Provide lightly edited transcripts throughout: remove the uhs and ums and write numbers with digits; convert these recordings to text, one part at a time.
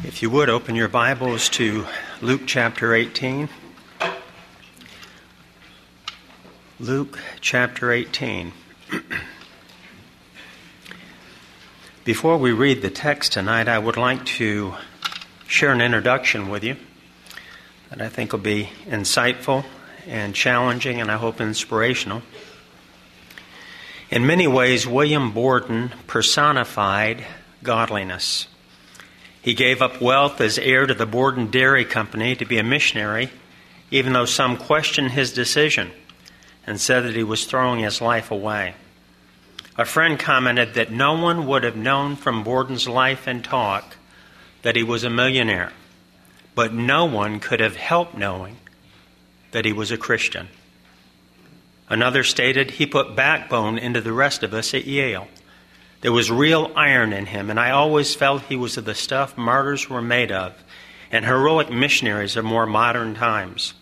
If you would, open your Bibles to Luke chapter 18. Luke chapter 18. Before we read the text tonight, I would like to share an introduction with you that I think will be insightful and challenging and I hope inspirational. In many ways, William Borden personified godliness. He gave up wealth as heir to the Borden Dairy Company to be a missionary, even though some questioned his decision and said that he was throwing his life away. A friend commented that no one would have known from Borden's life and talk that he was a millionaire, but no one could have helped knowing that he was a Christian. Another stated he put backbone into the rest of us at Yale. There was real iron in him, and I always felt he was of the stuff martyrs were made of and heroic missionaries of more modern times.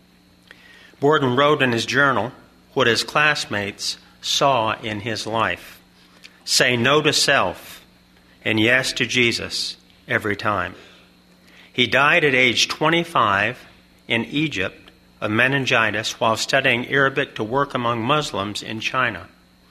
Borden wrote in his journal what his classmates saw in his life. Say no to self and yes to Jesus every time. He died at age 25 in Egypt of meningitis while studying Arabic to work among Muslims in China.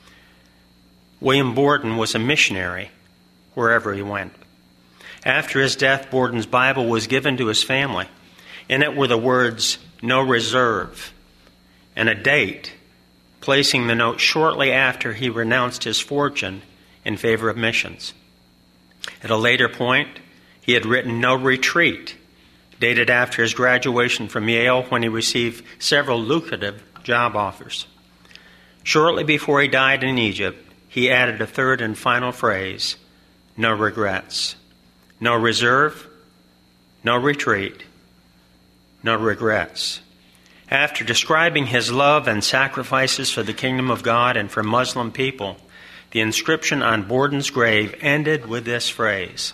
William Borden was a missionary wherever he went. After his death, Borden's Bible was given to his family. In it were the words, "No reserve," and a date, placing the note shortly after he renounced his fortune in favor of missions. At a later point, he had written "No retreat," dated after his graduation from Yale when he received several lucrative job offers. Shortly before he died in Egypt, he added a third and final phrase, "No regrets." No reserve, no retreat, no regrets. After describing his love and sacrifices for the kingdom of God and for Muslim people, the inscription on Borden's grave ended with this phrase,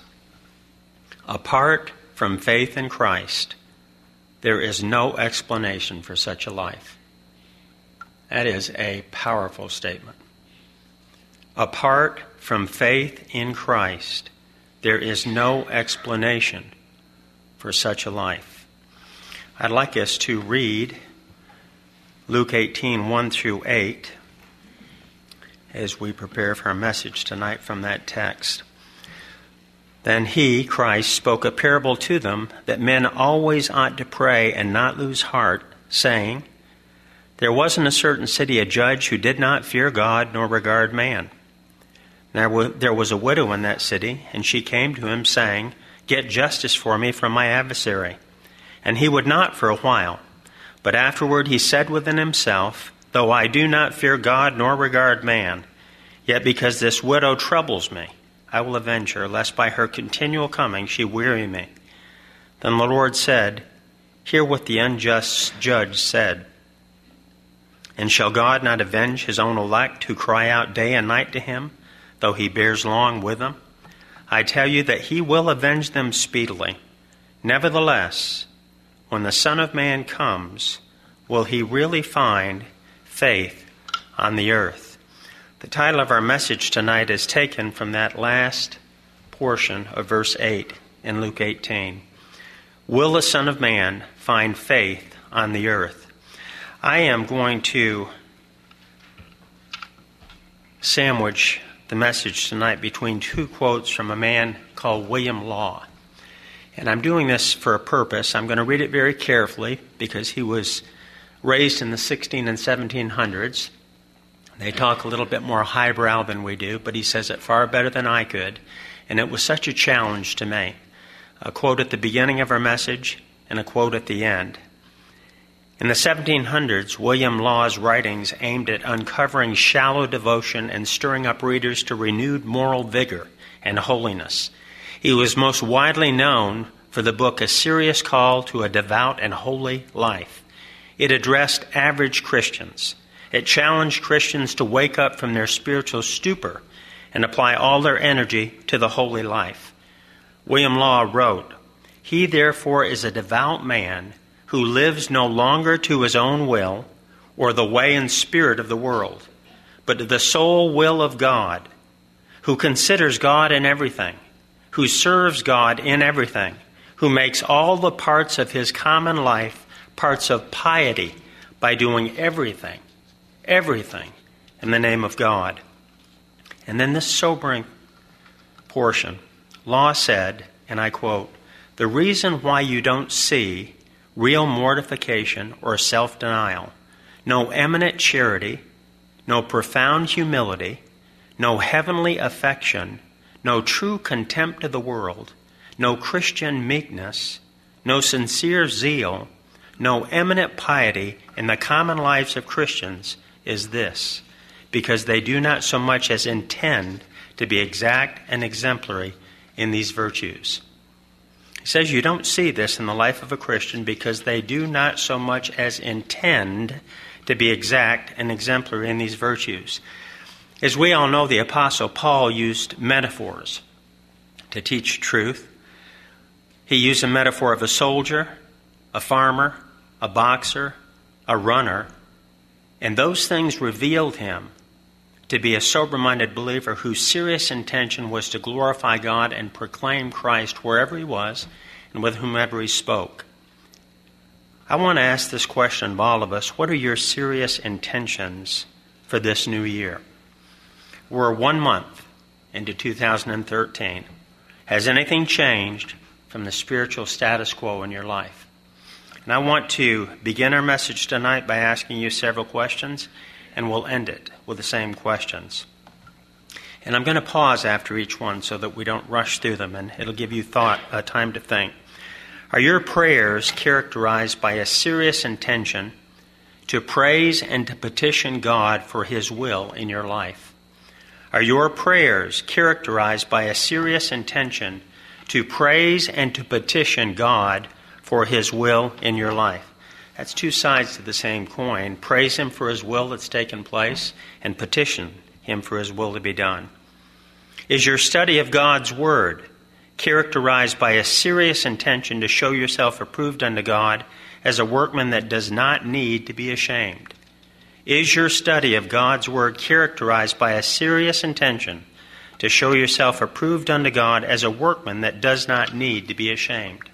"Apart from faith in Christ, there is no explanation for such a life." That is a powerful statement. Apart from faith in Christ, there is no explanation for such a life. I'd like us to read Luke 18, 1 through 8, as we prepare for our message tonight from that text. Then he, Christ, spoke a parable to them that men always ought to pray and not lose heart, saying, There was in a certain city a judge who did not fear God nor regard man. There was a widow in that city, and she came to him, saying, Get justice for me from my adversary. And he would not for a while. But afterward he said within himself, Though I do not fear God nor regard man, yet because this widow troubles me, I will avenge her, lest by her continual coming she weary me. Then the Lord said, Hear what the unjust judge said. And shall God not avenge his own elect who cry out day and night to him, though he bears long with them? I tell you that he will avenge them speedily. Nevertheless, when the Son of Man comes, will he really find faith on the earth? The title of our message tonight is taken from that last portion of verse 8 in Luke 18. Will the Son of Man find faith on the earth? I am going to sandwich the message tonight between two quotes from a man called William Law. And I'm doing this for a purpose. I'm going to read it very carefully because he was raised in the 16 and 1700s. They talk a little bit more highbrow than we do, but he says it far better than I could. And it was such a challenge to me. A quote at the beginning of our message and a quote at the end. In the 1700s, William Law's writings aimed at uncovering shallow devotion and stirring up readers to renewed moral vigor and holiness. He was most widely known for the book A Serious Call to a Devout and Holy Life. It addressed average Christians. It challenged Christians to wake up from their spiritual stupor and apply all their energy to the holy life. William Law wrote, He therefore is a devout man who lives no longer to his own will or the way and spirit of the world, but to the sole will of God, who considers God in everything, who serves God in everything, who makes all the parts of his common life parts of piety by doing everything in the name of God. And then this sobering portion. Law said, and I quote, "The reason why you don't see real mortification or self-denial, no eminent charity, no profound humility, no heavenly affection, no true contempt of the world, no Christian meekness, no sincere zeal, no eminent piety in the common lives of Christians is this, because they do not so much as intend to be exact and exemplary in these virtues." He says you don't see this in the life of a Christian because they do not so much as intend to be exact and exemplary in these virtues. As we all know, the Apostle Paul used metaphors to teach truth. He used a metaphor of a soldier, a farmer, a boxer, a runner, and those things revealed him to be a sober-minded believer whose serious intention was to glorify God and proclaim Christ wherever he was and with whomever he spoke. I want to ask this question of all of us. What are your serious intentions for this new year? We're 1 month into 2013. Has anything changed from the spiritual status quo in your life? And I want to begin our message tonight by asking you several questions, and we'll end it with the same questions. And I'm going to pause after each one so that we don't rush through them, and it'll give you time to think. Are your prayers characterized by a serious intention to praise and to petition God for his will in your life? Are your prayers characterized by a serious intention to praise and to petition God for his will in your life? That's two sides to the same coin. Praise him for his will that's taken place and petition him for his will to be done. Is your study of God's Word characterized by a serious intention to show yourself approved unto God as a workman that does not need to be ashamed? Is your study of God's Word characterized by a serious intention to show yourself approved unto God as a workman that does not need to be ashamed?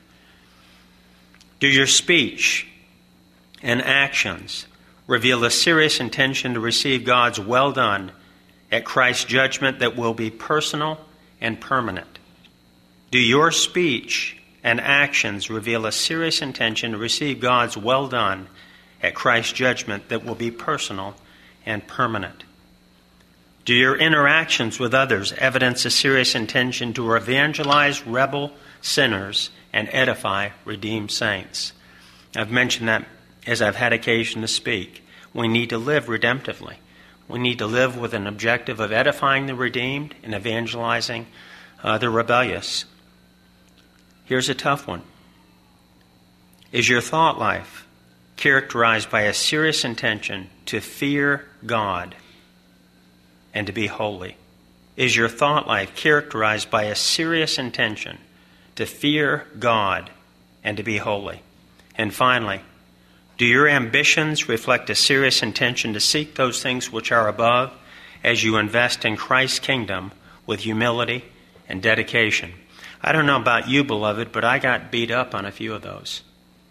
Do your speech and actions reveal a serious intention to receive God's well done at Christ's judgment that will be personal and permanent? Do your speech and actions reveal a serious intention to receive God's well done at Christ's judgment that will be personal and permanent? Do your interactions with others evidence a serious intention to evangelize rebel sinners and edify redeemed saints? I've mentioned that as I've had occasion to speak. We need to live redemptively. We need to live with an objective of edifying the redeemed and evangelizing the rebellious. Here's a tough one. Is your thought life characterized by a serious intention to fear God and to be holy? Is your thought life characterized by a serious intention to fear God and to be holy? And finally, do your ambitions reflect a serious intention to seek those things which are above as you invest in Christ's kingdom with humility and dedication? I don't know about you, beloved, but I got beat up on a few of those.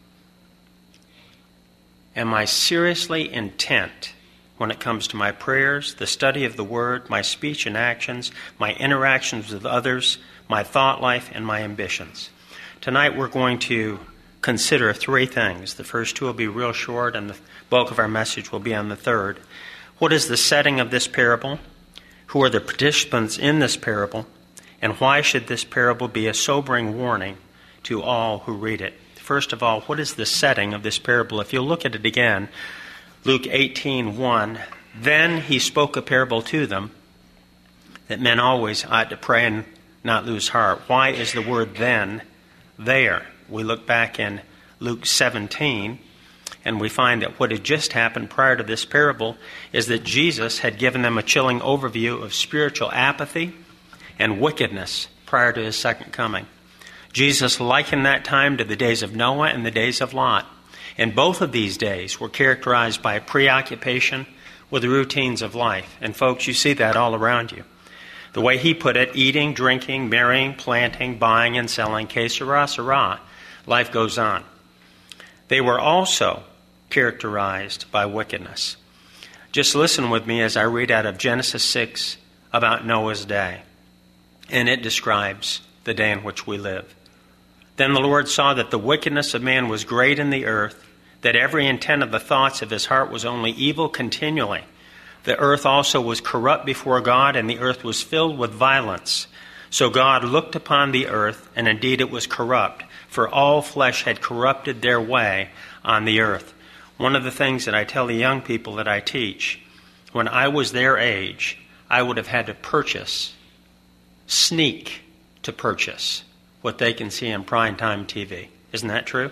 Am I seriously intent when it comes to my prayers, the study of the Word, my speech and actions, my interactions with others, my thought life, and my ambitions? Tonight we're going to consider 3 things. The first 2 will be real short, and the bulk of our message will be on the third. What is the setting of this parable? Who are the participants in this parable? And why should this parable be a sobering warning to all who read it? First of all, what is the setting of this parable? If you look at it again, Luke 18:1, then he spoke a parable to them that men always ought to pray and not lose heart. Why is the word then there? We look back in Luke 17, and we find that what had just happened prior to this parable is that Jesus had given them a chilling overview of spiritual apathy and wickedness prior to his second coming. Jesus likened that time to the days of Noah and the days of Lot. And both of these days were characterized by preoccupation with the routines of life. And folks, you see that all around you. The way he put it, eating, drinking, marrying, planting, buying, and selling, que sera, sera. Life goes on. They were also characterized by wickedness. Just listen with me as I read out of Genesis 6 about Noah's day. And it describes the day in which we live. Then the Lord saw that the wickedness of man was great in the earth, that every intent of the thoughts of his heart was only evil continually. The earth also was corrupt before God, and the earth was filled with violence. So God looked upon the earth, and indeed it was corrupt, for all flesh had corrupted their way on the earth. One of the things that I tell the young people that I teach, when I was their age, I would have had to sneak to purchase what they can see on primetime TV. Isn't that true?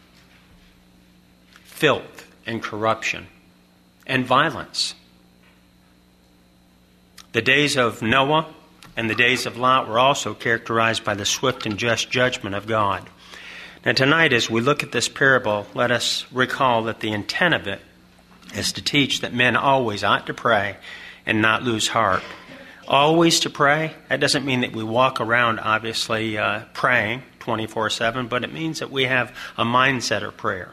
Filth and corruption and violence. The days of Noah and the days of Lot were also characterized by the swift and just judgment of God. Now tonight, as we look at this parable, let us recall that the intent of it is to teach that men always ought to pray and not lose heart. Always to pray, that doesn't mean that we walk around, obviously, praying 24/7, but it means that we have a mindset of prayer.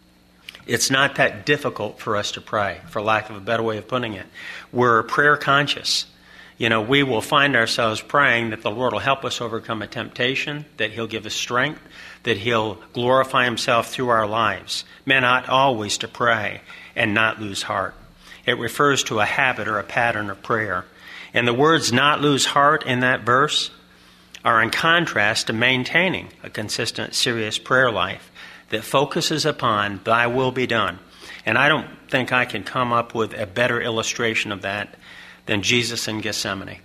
It's not that difficult for us to pray, for lack of a better way of putting it. We're prayer conscious. We will find ourselves praying that the Lord will help us overcome a temptation, that He'll give us strength, that He'll glorify Himself through our lives. Men ought always to pray and not lose heart. It refers to a habit or a pattern of prayer. And the words "not lose heart" in that verse are in contrast to maintaining a consistent, serious prayer life that focuses upon "Thy will be done." And I don't think I can come up with a better illustration of that than Jesus in Gethsemane.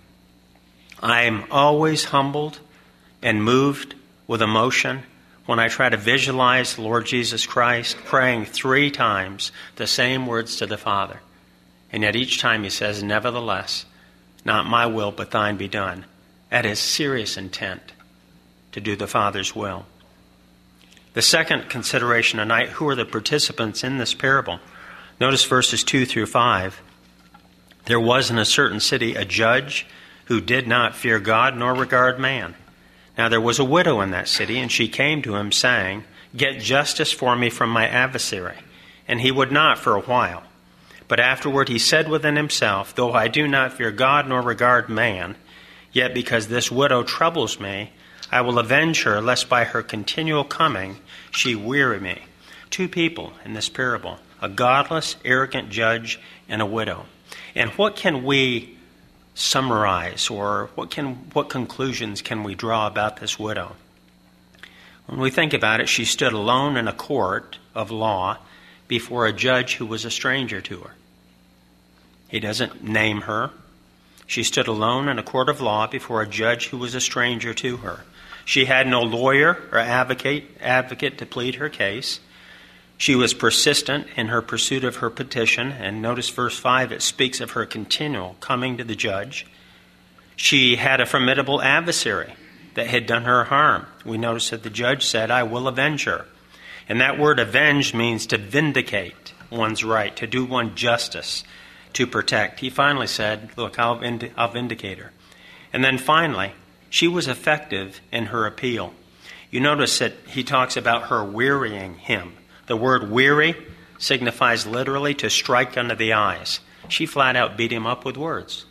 I am always humbled and moved with emotion when I try to visualize the Lord Jesus Christ praying 3 times the same words to the Father. And yet each time He says, "Nevertheless, not my will, but thine be done." That is serious intent to do the Father's will. The second consideration tonight, who are the participants in this parable? Notice verses 2 through 5. There was in a certain city a judge who did not fear God nor regard man. Now there was a widow in that city, and she came to him, saying, "Get justice for me from my adversary." And he would not for a while. But afterward he said within himself, "Though I do not fear God nor regard man, yet because this widow troubles me, I will avenge her, lest by her continual coming she weary me." 2 people in this parable, a godless, arrogant judge and a widow. And what can we summarize, or what conclusions can we draw about this widow? When we think about it, she stood alone in a court of law before a judge who was a stranger to her. He doesn't name her. She stood alone in a court of law before a judge who was a stranger to her. She had no lawyer or advocate to plead her case. She was persistent in her pursuit of her petition, and notice verse 5, it speaks of her continual coming to the judge. She had a formidable adversary that had done her harm. We notice that the judge said, "I will avenge her." And that word avenge means to vindicate one's right, to do one justice, to protect. He finally said, "Look, I'll vindicate her." And then finally, she was effective in her appeal. You notice that he talks about her wearying him. The word weary signifies literally to strike under the eyes. She flat out beat him up with words.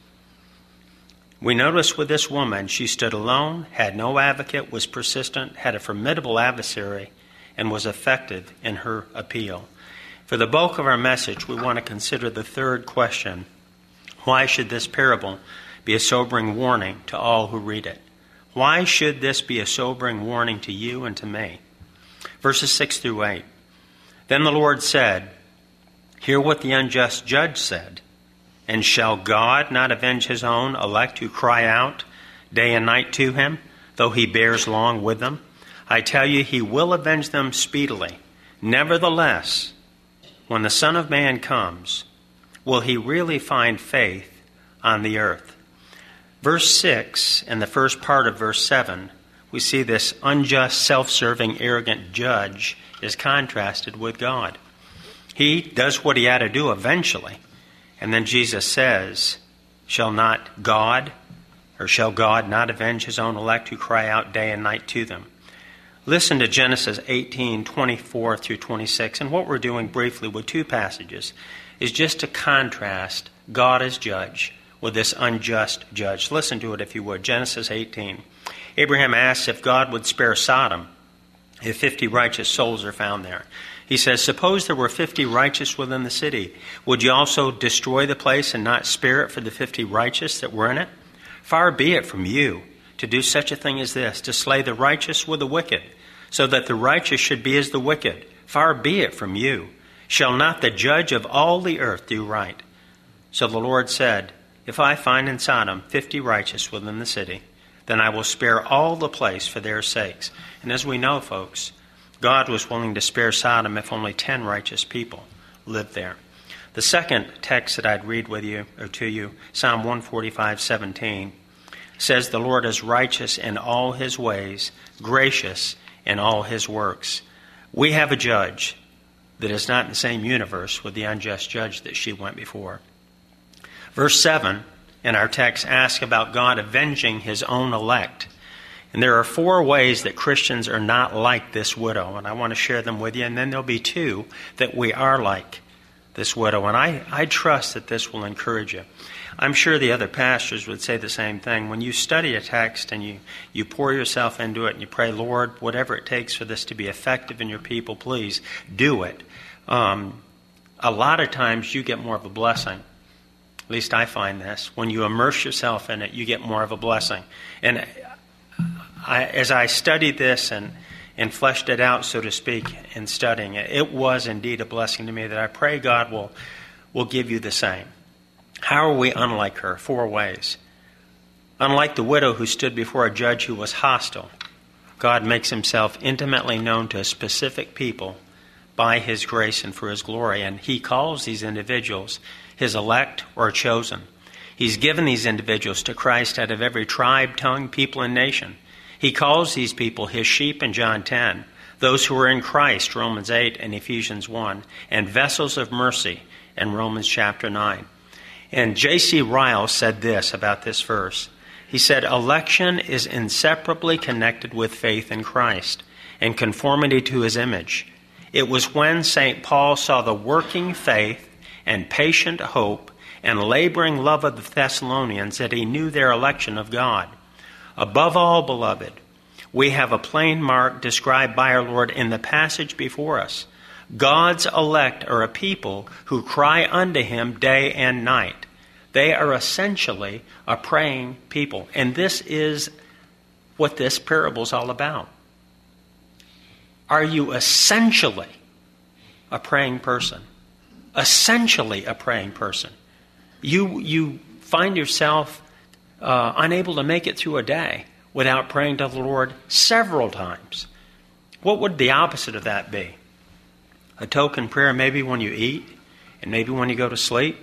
We notice with this woman, she stood alone, had no advocate, was persistent, had a formidable adversary, and was effective in her appeal. For the bulk of our message, we want to consider the third question: why should this parable be a sobering warning to all who read it? Why should this be a sobering warning to you and to me? Verses 6 through 8. Then the Lord said, "Hear what the unjust judge said. And shall God not avenge His own elect who cry out day and night to Him, though He bears long with them? I tell you, He will avenge them speedily. Nevertheless, when the Son of Man comes, will He really find faith on the earth?" Verse 6 and the first part of verse 7, we see this unjust, self-serving, arrogant judge is contrasted with God. He does what He had to do eventually. And then Jesus says, "Shall not God Or shall God not avenge his own elect who cry out day and night to them? Listen to Genesis 18:24 through 26. And what we're doing briefly with two passages is just to contrast God as judge with this unjust judge. Listen to it if you would. Genesis 18. Abraham asks if God would spare Sodom if 50 righteous souls are found there. He says, suppose there were 50 righteous within the city. Would you also destroy the place and not spare it for the 50 righteous that were in it? Far be it from you to do such a thing as this, to slay the righteous with the wicked, so that the righteous should be as the wicked. Far be it from you. Shall not the judge of all the earth do right? So the Lord said, if I find in Sodom 50 righteous within the city, then I will spare all the place for their sakes. And as we know, folks, God was willing to spare Sodom if only 10 righteous people lived there. The second text that I'd read with you or to you, Psalm 145:17, says the Lord is righteous in all his ways, gracious in all his works. We have a judge that is not in the same universe with the unjust judge that she went before. Verse 7 in our text asks about God avenging his own elect. And there are 4 ways that Christians are not like this widow, and I want to share them with you, and then there'll be 2 that we are like this widow. And I trust that this will encourage you. I'm sure the other pastors would say the same thing. When you study a text and you pour yourself into it and you pray, Lord, whatever it takes for this to be effective in your people, please do it. A lot of times you get more of a blessing. At least I find this. When you immerse yourself in it, you get more of a blessing. And as I studied this and fleshed it out, so to speak, in studying it, it was indeed a blessing to me that I pray God will give you the same. How are we unlike her? 4 ways. Unlike the widow who stood before a judge who was hostile, God makes himself intimately known to a specific people by his grace and for his glory. And he calls these individuals his elect or chosen. He's given these individuals to Christ out of every tribe, tongue, people, and nation. He calls these people his sheep in John 10, those who are in Christ, Romans 8 and Ephesians 1, and vessels of mercy in Romans chapter 9. And J.C. Ryle said this about this verse. He said, election is inseparably connected with faith in Christ and conformity to his image. It was when St. Paul saw the working faith and patient hope and laboring love of the Thessalonians that he knew their election of God. Above all, beloved, we have a plain mark described by our Lord in the passage before us. God's elect are a people who cry unto him day and night. They are essentially a praying people. And this is what this parable is all about. Are you essentially a praying person? Essentially a praying person. You find yourself unable to make it through a day without praying to the Lord several times. What would the opposite of that be? A token prayer maybe when you eat and maybe when you go to sleep?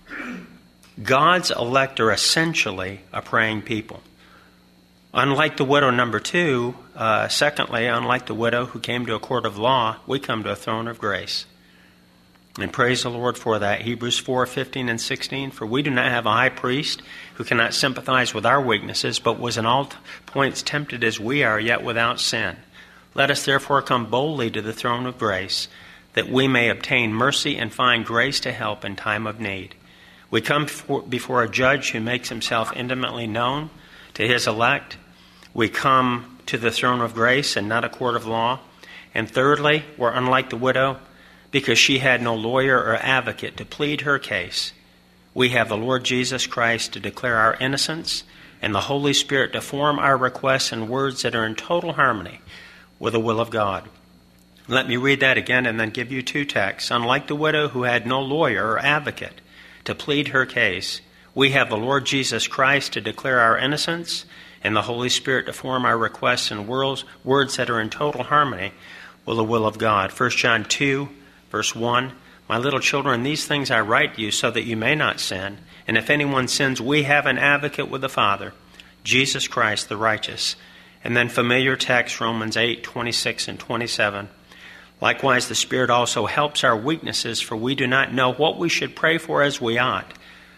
God's elect are essentially a praying people. Unlike the widow number 2, secondly, unlike the widow who came to a court of law, we come to a throne of grace. And praise the Lord for that. Hebrews 4:15 and 16. For we do not have a high priest who cannot sympathize with our weaknesses, but was in all points tempted as we are, yet without sin. Let us therefore come boldly to the throne of grace, that we may obtain mercy and find grace to help in time of need. We come before a judge who makes himself intimately known to his elect. We come to the throne of grace and not a court of law. And thirdly, we're unlike the widow, because she had no lawyer or advocate to plead her case. We have the Lord Jesus Christ to declare our innocence and the Holy Spirit to form our requests in words that are in total harmony with the will of God. Let me read that again and then give you 2 texts. Unlike the widow who had no lawyer or advocate to plead her case, we have the Lord Jesus Christ to declare our innocence and the Holy Spirit to form our requests in words that are in total harmony with the will of God. 1 John 2, Verse 1, my little children, these things I write you so that you may not sin. And if anyone sins, we have an advocate with the Father, Jesus Christ the righteous. And then familiar text, Romans 8:26 and 27. Likewise, the Spirit also helps our weaknesses, for we do not know what we should pray for as we ought.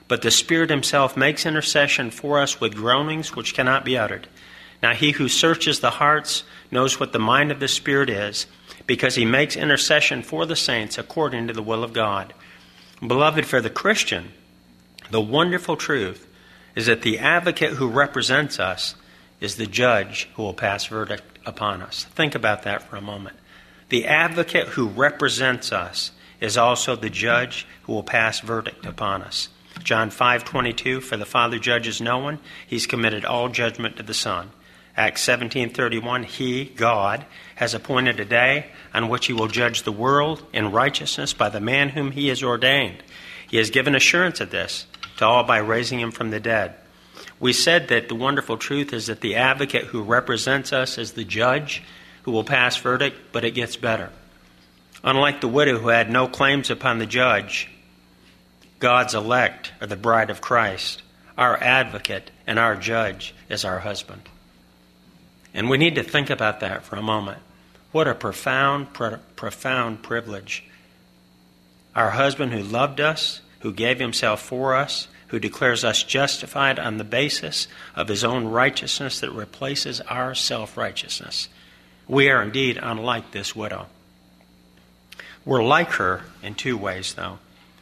But the Spirit himself makes intercession for us with groanings which cannot be uttered. Now he who searches the hearts knows what the mind of the Spirit is, because he makes intercession for the saints according to the will of God. Beloved, for the Christian, the wonderful truth is that the advocate who represents us is the judge who will pass verdict upon us. Think about that for a moment. The advocate who represents us is also the judge who will pass verdict upon us. John 5:22, for the Father judges no one, he's committed all judgment to the Son. Acts 17:31, he, God, has appointed a day on which he will judge the world in righteousness by the man whom he has ordained. He has given assurance of this to all by raising him from the dead. We said that the wonderful truth is that the advocate who represents us is the judge who will pass verdict, but it gets better. Unlike the widow who had no claims upon the judge, God's elect are the bride of Christ. Our advocate and our judge is our husband. And we need to think about that for a moment. What a profound privilege. Our husband who loved us, who gave himself for us, who declares us justified on the basis of his own righteousness that replaces our self-righteousness. We are indeed unlike this widow. We're like her in two ways, though.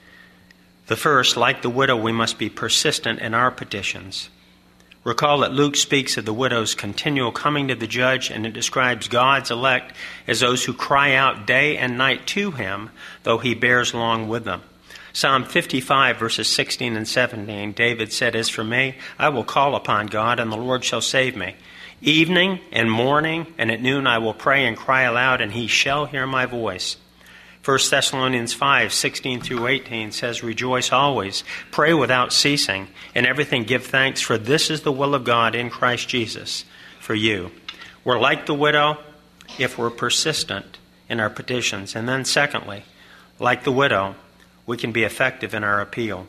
The first, like the widow, we must be persistent in our petitions. Recall that Luke speaks of the widow's continual coming to the judge, and it describes God's elect as those who cry out day and night to him, though he bears long with them. Psalm 55, verses 16 and 17, David said, as for me, I will call upon God, and the Lord shall save me. Evening and morning and at noon I will pray and cry aloud, and he shall hear my voice. 1 Thessalonians 5, 16 through 18 says, rejoice always, pray without ceasing, in everything give thanks, for this is the will of God in Christ Jesus for you. We're like the widow if we're persistent in our petitions. And then secondly, like the widow, we can be effective in our appeal.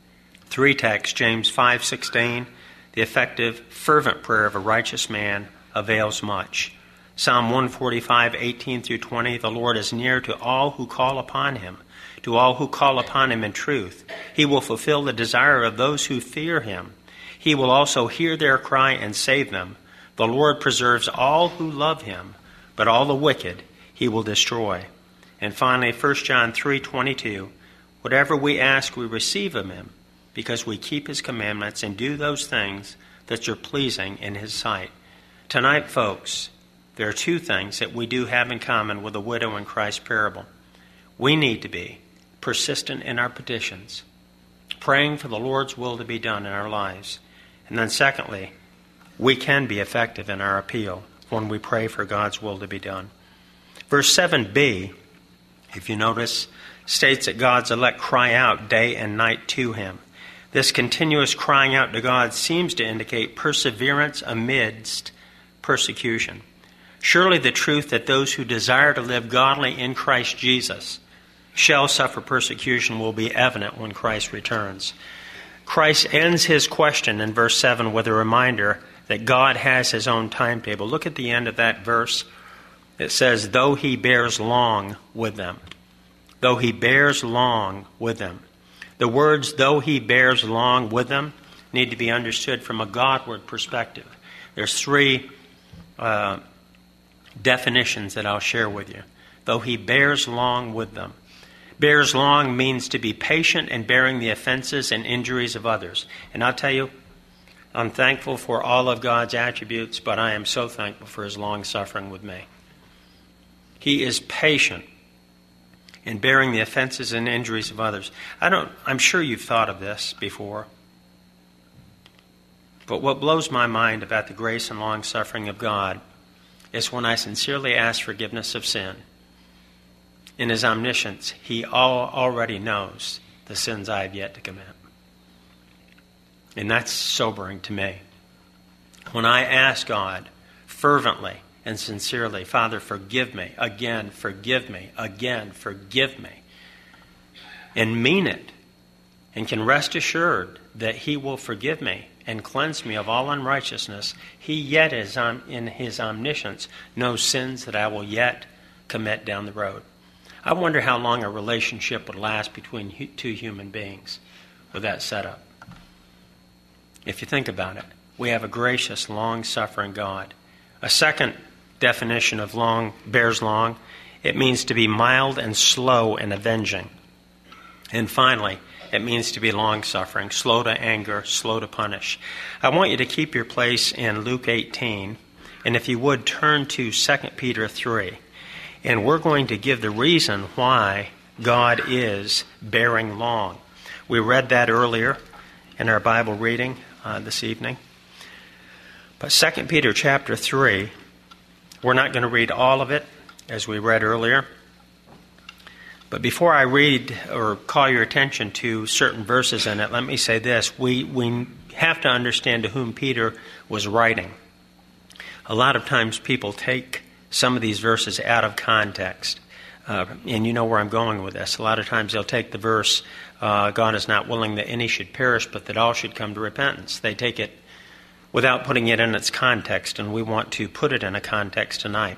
3 texts, James 5:16, the effective, fervent prayer of a righteous man avails much. Psalm 145, 18 through 20, the Lord is near to all who call upon him, to all who call upon him in truth. He will fulfill the desire of those who fear him. He will also hear their cry and save them. The Lord preserves all who love him, but all the wicked he will destroy. And finally, 1 John 3:22, whatever we ask we receive of him, because we keep his commandments and do those things that are pleasing in his sight. Tonight, folks, there are two things that we do have in common with the widow in Christ's parable. We need to be persistent in our petitions, praying for the Lord's will to be done in our lives. And then secondly, we can be effective in our appeal when we pray for God's will to be done. Verse 7b, if you notice, states that God's elect cry out day and night to him. This continuous crying out to God seems to indicate perseverance amidst persecution. Surely the truth that those who desire to live godly in Christ Jesus shall suffer persecution will be evident when Christ returns. Christ ends his question in verse 7 with a reminder that God has his own timetable. Look at the end of that verse. It says, though he bears long with them. Though he bears long with them. The words, though he bears long with them, need to be understood from a Godward perspective. There's three definitions that I'll share with you. Though he bears long with them. Bears long means to be patient in bearing the offenses and injuries of others. And I'll tell you, I'm thankful for all of God's attributes, but I am so thankful for his long suffering with me. He is patient in bearing the offenses and injuries of others. I'm sure you've thought of this before. But what blows my mind about the grace and long suffering of God is when I sincerely ask forgiveness of sin. In his omniscience, he already knows the sins I have yet to commit. And that's sobering to me. When I ask God fervently and sincerely, Father, forgive me, again, forgive me, again, forgive me, and mean it, and can rest assured that he will forgive me and cleanse me of all unrighteousness, he yet is in his omniscience knows sins that I will yet commit down the road. I wonder how long a relationship would last between two human beings. with that setup. If you think about it, we have a gracious, long-suffering God. A second definition of long, bears long, it means to be mild and slow in avenging. And finally, it means to be long-suffering, slow to anger, slow to punish. I want you to keep your place in Luke 18, and if you would, turn to 2 Peter 3. And we're going to give the reason why God is bearing long. We read that earlier in our Bible reading this evening. But 2 Peter chapter 3, we're not going to read all of it, as we read earlier. But before I read or call your attention to certain verses in it, let me say this. We have to understand to whom Peter was writing. A lot of times people take some of these verses out of context. And you know where I'm going with this. A lot of times they'll take the verse, God is not willing that any should perish, but that all should come to repentance. They take it without putting it in its context, and we want to put it in a context tonight.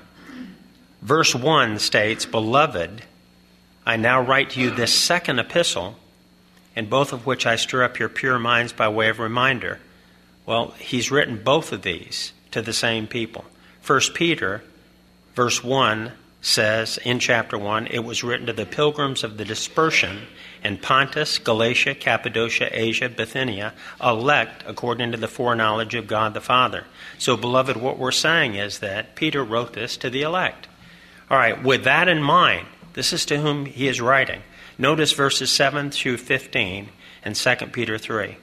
Verse 1 states, Beloved, I now write to you this second epistle, in both of which I stir up your pure minds by way of reminder. Well, he's written both of these to the same people. 1 Peter, verse 1, says in chapter 1, it was written to the pilgrims of the dispersion in Pontus, Galatia, Cappadocia, Asia, Bithynia, elect according to the foreknowledge of God the Father. So, beloved, what we're saying is that Peter wrote this to the elect. All right, with that in mind, this is to whom he is writing. Notice verses 7 through 15 in 2 Peter 3.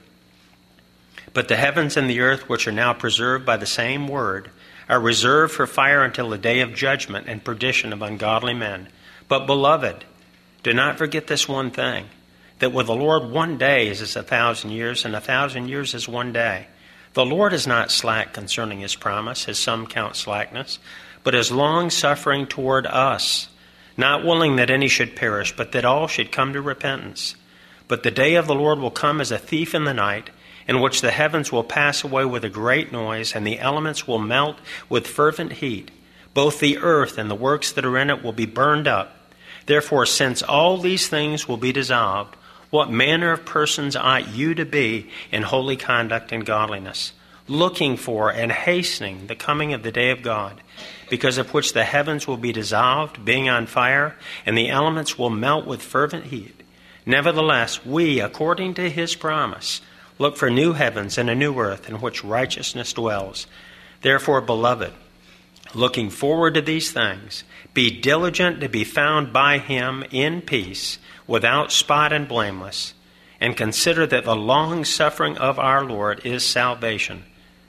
But the heavens and the earth, which are now preserved by the same word, are reserved for fire until the day of judgment and perdition of ungodly men. But, beloved, do not forget this one thing, that with the Lord 1 day is as 1,000 years, and 1,000 years is 1 day. The Lord is not slack concerning his promise, as some count slackness, but is long-suffering toward us, not willing that any should perish, but that all should come to repentance. But the day of the Lord will come as a thief in the night, in which the heavens will pass away with a great noise, and the elements will melt with fervent heat. Both the earth and the works that are in it will be burned up. Therefore, since all these things will be dissolved, what manner of persons ought you to be in holy conduct and godliness, looking for and hastening the coming of the day of God, because of which the heavens will be dissolved, being on fire, and the elements will melt with fervent heat. Nevertheless, we, according to his promise, look for new heavens and a new earth in which righteousness dwells. Therefore, beloved, looking forward to these things, be diligent to be found by him in peace, without spot and blameless, and consider that the long-suffering of our Lord is salvation,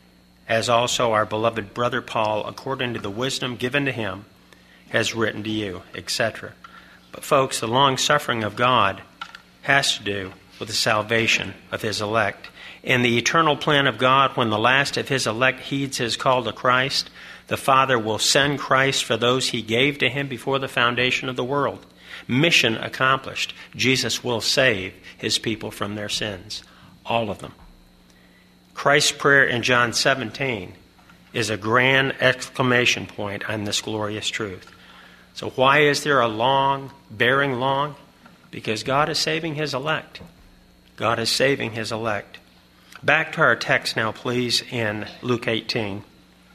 as also our beloved brother Paul, according to the wisdom given to him, has written to you, etc. But folks, the long-suffering of God has to do with the salvation of his elect. In the eternal plan of God, when the last of his elect heeds his call to Christ, the Father will send Christ for those he gave to him before the foundation of the world. Mission accomplished. Jesus will save his people from their sins. All of them. Christ's prayer in John 17 is a grand exclamation point on this glorious truth. So why is there a long, bearing long? Because God is saving his elect. God is saving his elect. Back to our text now, please, in Luke 18.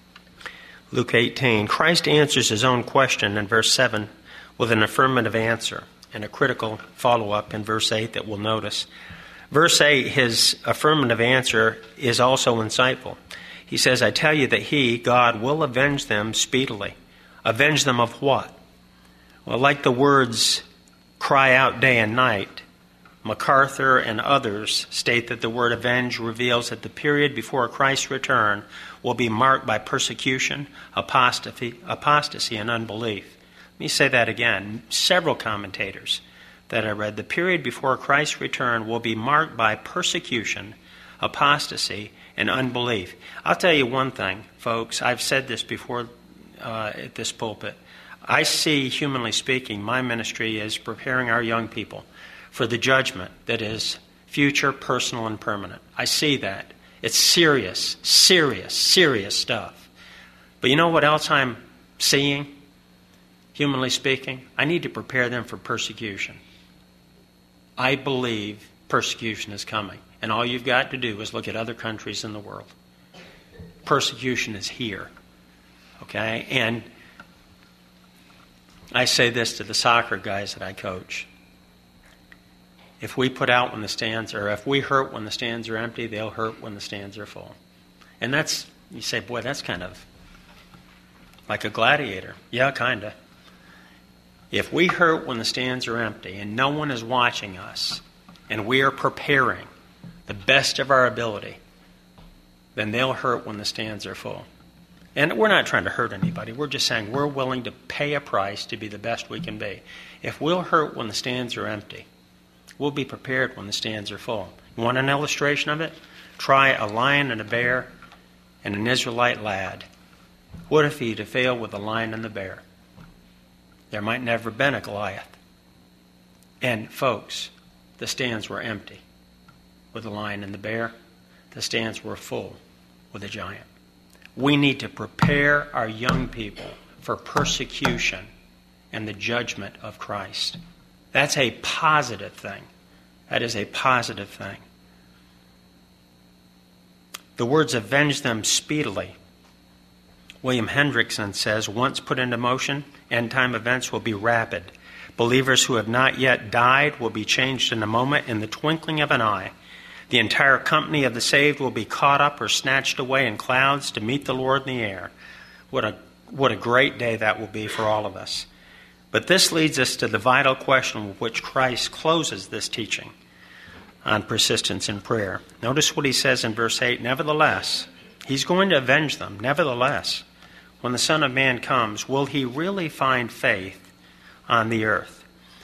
Luke 18. Christ answers his own question in verse 7 with an affirmative answer and a critical follow-up in verse 8 that we'll notice. Verse 8, his affirmative answer is also insightful. He says, I tell you that he, God, will avenge them speedily. Avenge them of what? Well, like the words cry out day and night, MacArthur and others state that the word avenge reveals that the period before Christ's return will be marked by persecution, apostasy, and unbelief. Let me say that again. Several commentators that I read, the period before Christ's return will be marked by persecution, apostasy, and unbelief. I'll tell you one thing, folks. I've said this before at this pulpit. I see, humanly speaking, my ministry is preparing our young people for the judgment that is future, personal, and permanent. I see that. It's serious, serious, serious stuff. But you know what else I'm seeing, humanly speaking? I need to prepare them for persecution. I believe persecution is coming. And all you've got to do is look at other countries in the world. Persecution is here. Okay? And I say this to the soccer guys that I coach. If we put out when the stands are, if we hurt when the stands are empty, they'll hurt when the stands are full. And that's, you say, boy, that's kind of like a gladiator. Yeah, kind of. If we hurt when the stands are empty and no one is watching us and we are preparing the best of our ability, then they'll hurt when the stands are full. And we're not trying to hurt anybody. We're just saying we're willing to pay a price to be the best we can be. If we'll hurt when the stands are empty, we'll be prepared when the stands are full. You want an illustration of it? Try a lion and a bear and an Israelite lad. What if he'd have failed with the lion and the bear? There might never have been a Goliath. And folks, the stands were empty with the lion and the bear. The stands were full with a giant. We need to prepare our young people for persecution and the judgment of Christ. That's a positive thing. That is a positive thing. The words avenge them speedily. William Hendrickson says, once put into motion, end-time events will be rapid. Believers who have not yet died will be changed in a moment, in the twinkling of an eye. The entire company of the saved will be caught up or snatched away in clouds to meet the Lord in the air. What a great day that will be for all of us. But this leads us to the vital question with which Christ closes this teaching on persistence in prayer. Notice what he says in verse 8, nevertheless, he's going to avenge them. Nevertheless, when the Son of Man comes, will he really find faith on the earth?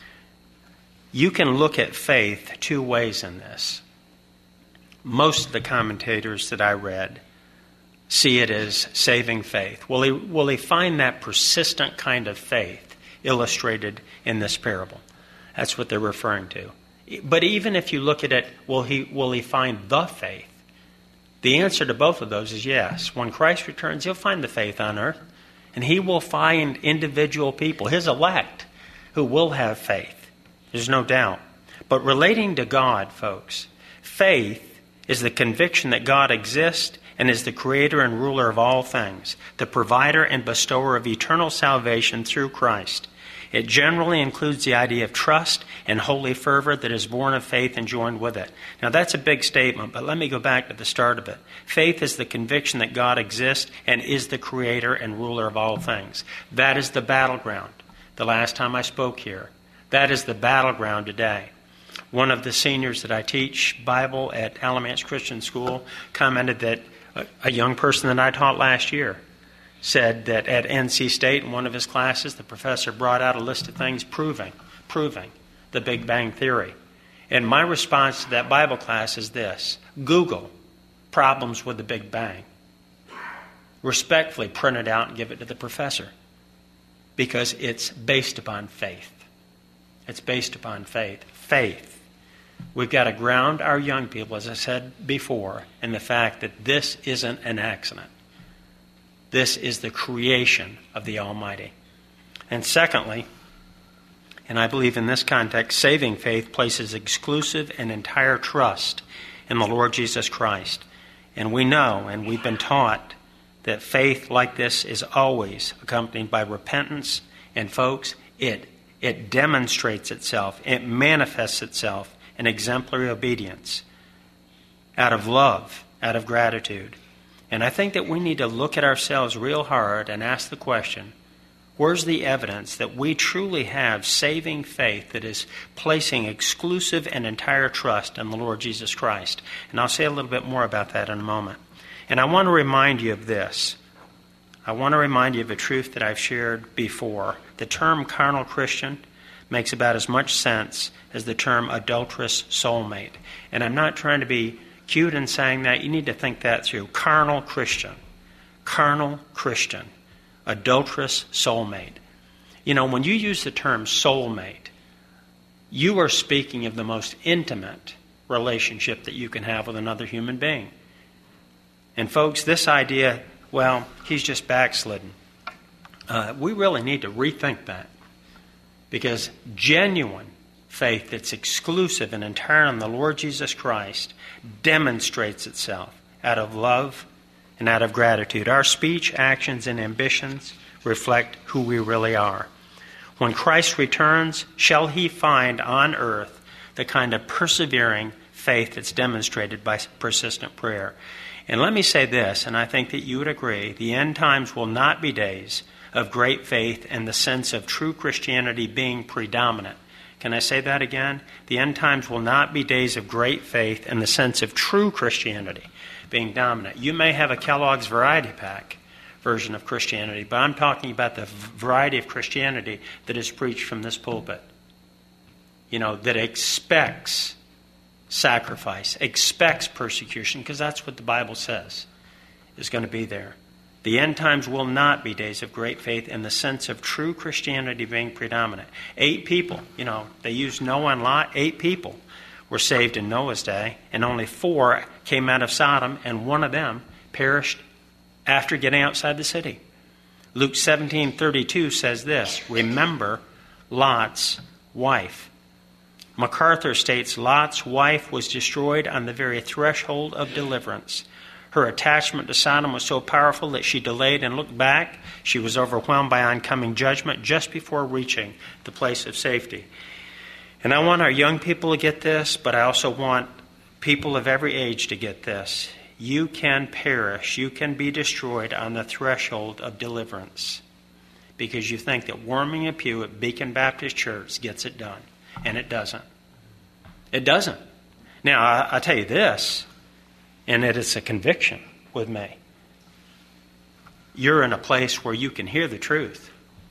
You can look at faith two ways in this. Most of the commentators that I read see it as saving faith. Will he find that persistent kind of faith illustrated in this parable? That's what they're referring to. But even if you look at it, will he find the faith? The answer to both of those is yes. When Christ returns, he'll find the faith on earth. And he will find individual people, his elect, who will have faith. There's no doubt. But relating to God, folks, faith is the conviction that God exists and is the creator and ruler of all things, the provider and bestower of eternal salvation through Christ. It generally includes the idea of trust and holy fervor that is born of faith and joined with it. Now that's a big statement, but let me go back to the start of it. Faith is the conviction that God exists and is the creator and ruler of all things. That is the battleground. The last time I spoke here, that is the battleground today. One of the seniors that I teach Bible at Alamance Christian School commented that a young person that I taught last year said that at NC State in one of his classes, the professor brought out a list of things proving the Big Bang Theory. And my response to that Bible class is this: Google problems with the Big Bang. Respectfully print it out and give it to the professor, because it's based upon faith. It's based upon faith. Faith. We've got to ground our young people, as I said before, in the fact that this isn't an accident. This is the creation of the Almighty. And secondly, and I believe in this context, saving faith places exclusive and entire trust in the Lord Jesus Christ. And we know, and we've been taught, that faith like this is always accompanied by repentance. And folks, it demonstrates itself, it manifests itself in exemplary obedience, out of love, out of gratitude. And I think that we need to look at ourselves real hard and ask the question, where's the evidence that we truly have saving faith that is placing exclusive and entire trust in the Lord Jesus Christ? And I'll say a little bit more about that in a moment. And I want to remind you of this. I want to remind you of a truth that I've shared before. The term carnal Christian makes about as much sense as the term adulterous soulmate. And I'm not trying to be cute in saying that. You need to think that through. Carnal Christian, adulterous soulmate. You know, when you use the term soulmate, you are speaking of the most intimate relationship that you can have with another human being. And folks, this idea, well, he's just backslidden. We really need to rethink that. Because genuine faith that's exclusive and entire on the Lord Jesus Christ demonstrates itself out of love and out of gratitude. Our speech, actions, and ambitions reflect who we really are. When Christ returns, shall he find on earth the kind of persevering faith that's demonstrated by persistent prayer? And let me say this, and I think that you would agree, the end times will not be days of great faith in the sense of true Christianity being predominant. Can I say that again? The end times will not be days of great faith in the sense of true Christianity being dominant. You may have a Kellogg's Variety Pack version of Christianity, but I'm talking about the variety of Christianity that is preached from this pulpit. That expects sacrifice, expects persecution, because that's what the Bible says is going to be there. The end times will not be days of great faith in the sense of true Christianity being predominant. 8 people, they used Noah and Lot. 8 people were saved in Noah's day, and only 4 came out of Sodom, and one of them perished after getting outside the city. Luke 17:32 says this, remember Lot's wife. MacArthur states, Lot's wife was destroyed on the very threshold of deliverance. Her attachment to Sodom was so powerful that she delayed and looked back. She was overwhelmed by oncoming judgment just before reaching the place of safety. And I want our young people to get this, but I also want people of every age to get this. You can perish, you can be destroyed on the threshold of deliverance because you think that warming a pew at Beacon Baptist Church gets it done. And it doesn't. It doesn't. Now, I'll tell you this, and it is a conviction with me. You're in a place where you can hear the truth.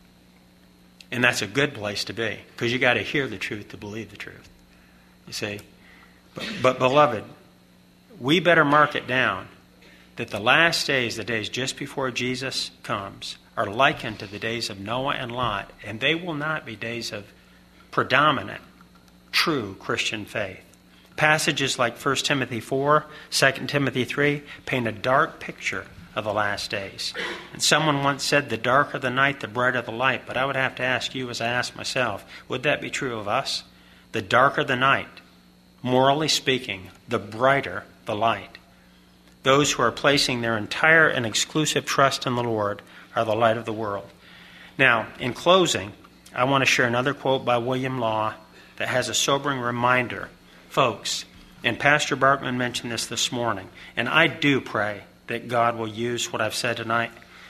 And that's a good place to be, because you got to hear the truth to believe the truth. You see? But beloved, we better mark it down that the last days, the days just before Jesus comes, are likened to the days of Noah and Lot, and they will not be days of predominant, true Christian faith. Passages like 1 Timothy 4, 2 Timothy 3 paint a dark picture of the last days. And someone once said, the darker the night, the brighter the light. But I would have to ask you, as I asked myself, would that be true of us? The darker the night, morally speaking, the brighter the light. Those who are placing their entire and exclusive trust in the Lord are the light of the world. Now, in closing, I want to share another quote by William Law that has a sobering reminder. Folks, and Pastor Barkman mentioned this morning, and I do pray that God will use what I've said tonight.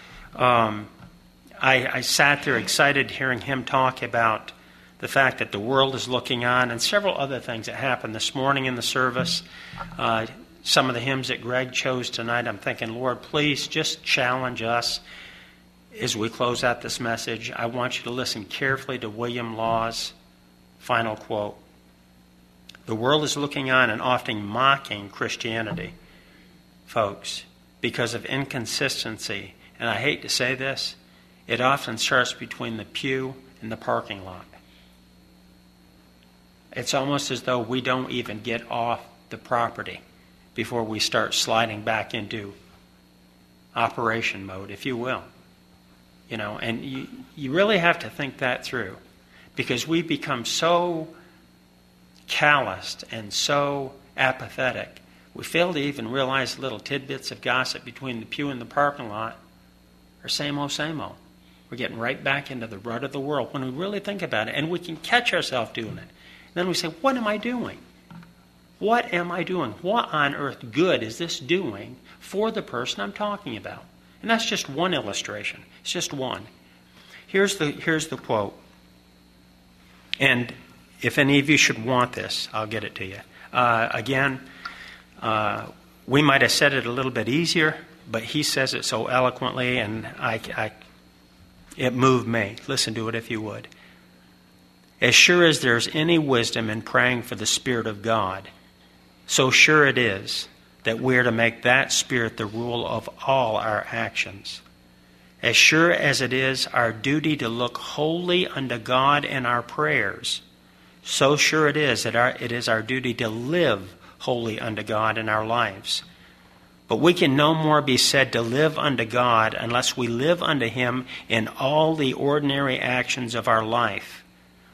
I sat there excited hearing him talk about the fact that the world is looking on, and several other things that happened this morning in the service. Some of the hymns that Greg chose tonight, I'm thinking, Lord, please just challenge us as we close out this message. I want you to listen carefully to William Law's final quote. The world is looking on and often mocking Christianity, folks, because of inconsistency. And I hate to say this, it often starts between the pew and the parking lot. It's almost as though we don't even get off the property before we start sliding back into operation mode, if you will. And you really have to think that through, because we become so calloused and so apathetic. We fail to even realize little tidbits of gossip between the pew and the parking lot are same old, same old. We're getting right back into the rut of the world when we really think about it, and we can catch ourselves doing it. And then we say, what am I doing? What am I doing? What on earth good is this doing for the person I'm talking about? And that's just one illustration. It's just one. Here's the quote. And if any of you should want this, I'll get it to you. We might have said it a little bit easier, but he says it so eloquently, and it moved me. Listen to it if you would. As sure as there's any wisdom in praying for the Spirit of God, so sure it is that we're to make that Spirit the rule of all our actions. As sure as it is our duty to look wholly unto God in our prayers, so sure it is that it is our duty to live wholly unto God in our lives. But we can no more be said to live unto God unless we live unto Him in all the ordinary actions of our life,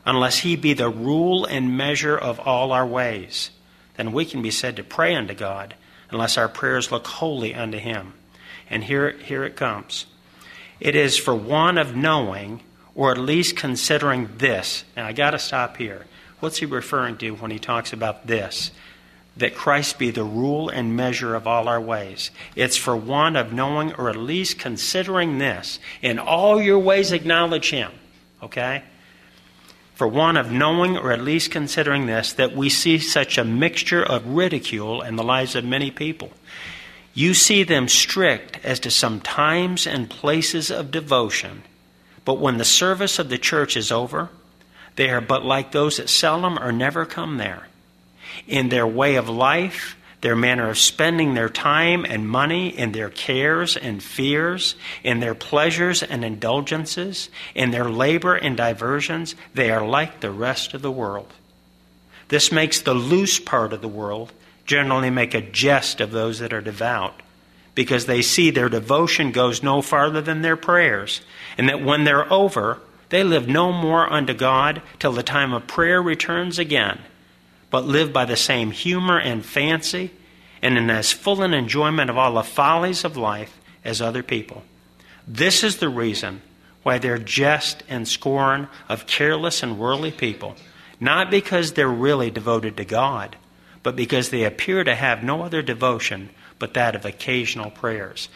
unless he be the rule and measure of all our ways, then we can be said to pray unto God, unless our prayers look holy unto him. And here it comes. It is for want of knowing, or at least considering this. Now, I got to stop here. What's he referring to when he talks about this? That Christ be the rule and measure of all our ways. It's for want of knowing, or at least considering this. In all your ways acknowledge him. Okay? For want of knowing, or at least considering this, that we see such a mixture of ridicule in the lives of many people. You see them strict as to some times and places of devotion, but when the service of the church is over, they are but like those that seldom or never come there. In their way of life, their manner of spending their time and money, in their cares and fears, in their pleasures and indulgences, in their labor and diversions, they are like the rest of the world. This makes the loose part of the world generally make a jest of those that are devout, because they see their devotion goes no farther than their prayers, and that when they're over, they live no more unto God till the time of prayer returns again, but live by the same humor and fancy, and in as full an enjoyment of all the follies of life as other people. This is the reason why their jest and scorn of careless and worldly people, not because they're really devoted to God, but because they appear to have no other devotion but that of occasional prayers.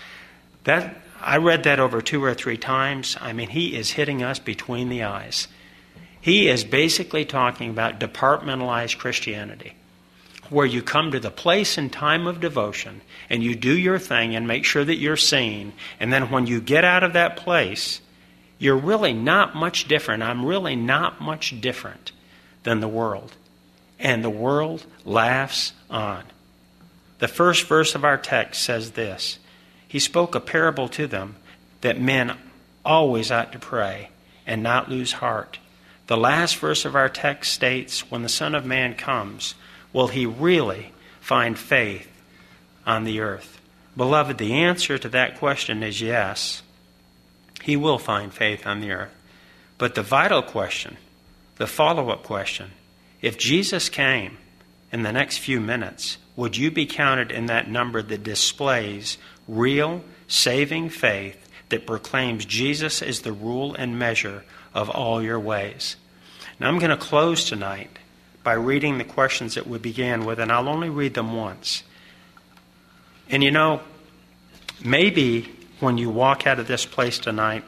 I read that over 2 or 3 times. I mean, he is hitting us between the eyes. He is basically talking about departmentalized Christianity, where you come to the place and time of devotion and you do your thing and make sure that you're seen, and then when you get out of that place, you're really not much different. I'm really not much different than the world. And the world laughs on. The first verse of our text says this: He spoke a parable to them that men always ought to pray and not lose heart. The last verse of our text states, when the Son of Man comes, will he really find faith on the earth? Beloved, the answer to that question is yes. He will find faith on the earth. But the vital question, the follow-up question, if Jesus came in the next few minutes, would you be counted in that number that displays real, saving faith that proclaims Jesus is the rule and measure of all your ways? Now, I'm going to close tonight by reading the questions that we began with, and I'll only read them once. And you know, maybe when you walk out of this place tonight,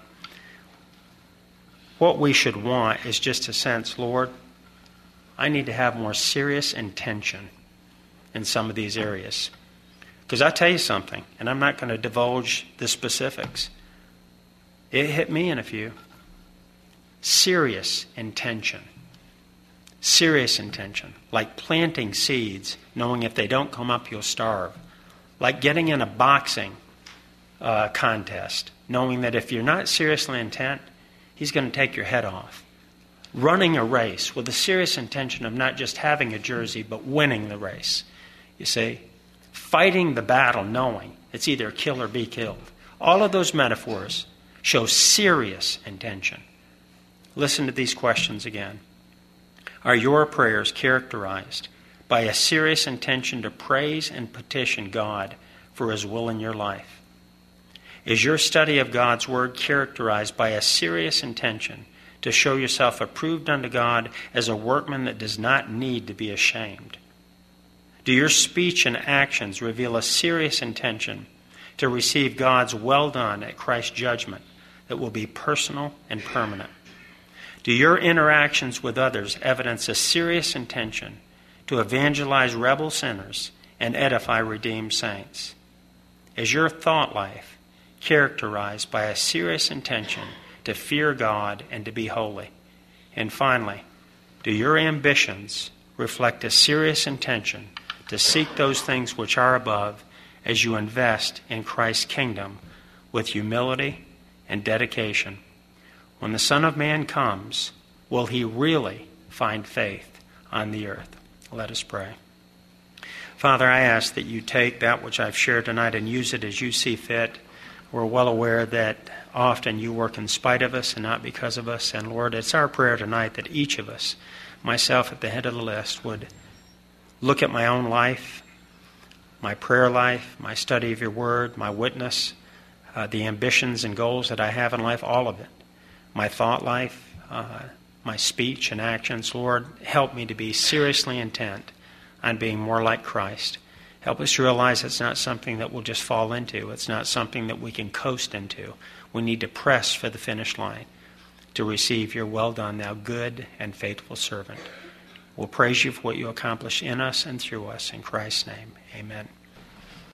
what we should want is just a sense, Lord, I need to have more serious intention in some of these areas. Because I tell you something, and I'm not going to divulge the specifics. It hit me in a few. Serious intention. Serious intention. Like planting seeds, knowing if they don't come up, you'll starve. Like getting in a boxing contest, knowing that if you're not seriously intent, he's going to take your head off. Running a race with a serious intention of not just having a jersey, but winning the race. You see? Fighting the battle knowing it's either kill or be killed. All of those metaphors show serious intention. Listen to these questions again. Are your prayers characterized by a serious intention to praise and petition God for His will in your life? Is your study of God's Word characterized by a serious intention to show yourself approved unto God as a workman that does not need to be ashamed? Do your speech and actions reveal a serious intention to receive God's well done at Christ's judgment that will be personal and permanent? Do your interactions with others evidence a serious intention to evangelize rebel sinners and edify redeemed saints? Is your thought life characterized by a serious intention to fear God and to be holy? And finally, do your ambitions reflect a serious intention to seek those things which are above as you invest in Christ's kingdom with humility and dedication? When the Son of Man comes, will He really find faith on the earth? Let us pray. Father, I ask that you take that which I've shared tonight and use it as you see fit. We're well aware that often you work in spite of us and not because of us. And Lord, it's our prayer tonight that each of us, myself at the head of the list, would look at my own life, my prayer life, my study of your word, my witness, the ambitions and goals that I have in life, all of it, my thought life, my speech and actions. Lord, help me to be seriously intent on being more like Christ. Help us to realize it's not something that we'll just fall into. It's not something that we can coast into. We need to press for the finish line to receive your well done, thou good and faithful servant. We'll praise you for what you accomplish in us and through us. In Christ's name, amen.